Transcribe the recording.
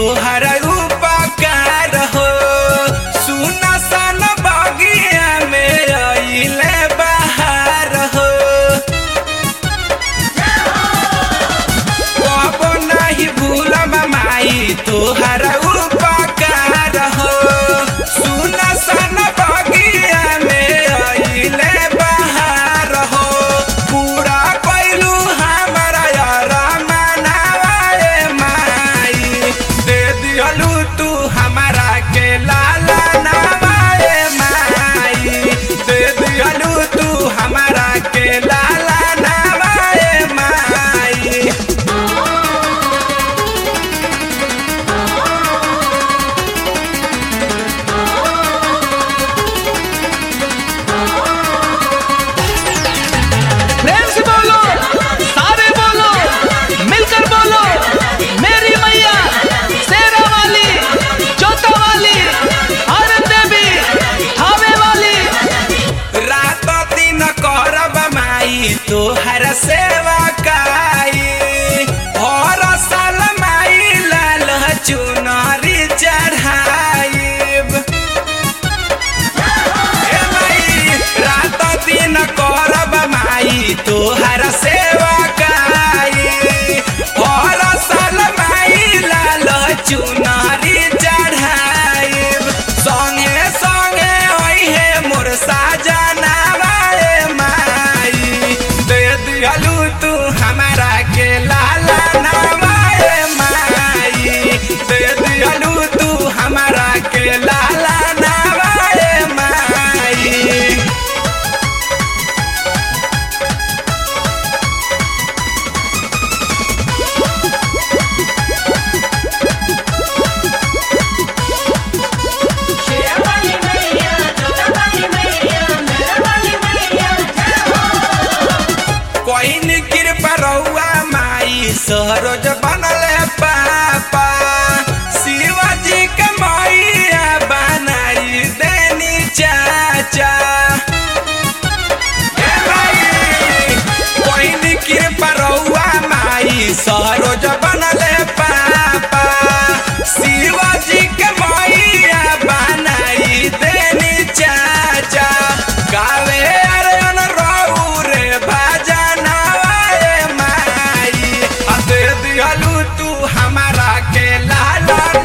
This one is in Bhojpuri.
तोहर उपकार हो। सुन सन बगिया में अइले बहार हो। कबो नहीं भूलब माई तोहर उपकार हो। सुन सन बगिया में अइले बहार हो। पूरा कैलू हमारा रमनावा ए माई। दे दिहलू तू हमारा के लाला नावा ए माई। दे दिहलू तू हमारा के लाला नावा ए माई। प्रेम से बोलो, सारे बोलो, मिलकर बोलो, मेरी मैया शेरा वाली, जोता वाली, हरन देवी, हावे वाली। रात दिन करब माई तोहर सेवा काई। हर साल माई लाल चुनरी चढ़ाइब। ए माई रात दिन करब माई तोहर सेवा काई। हर साल माई लाल चुनरी चढ़ाइब। संगे संगे ओहे मोर साजनावा ए माई। दे दिहलू तू हमारा के लाला नावा ए माई। दे दिहलू तू हमारा के लाला नावा ए माई। शेरा वाली मैया, जोता वाली मैया, मेरा वाली मैया जय हो। कोइन कृपा रउआ माई सरोज बनले पापा। शिवाजी के मैया बनाई देनी चाचा। ए माई कोइन कृपा रउआ माई सरोज बनले पापा। शिवाजी के मैया बनाई देनी चाचा। गावे अरन रऊ रे भजनवा ए माई। आ दे दिहलू तू हमारा के लाला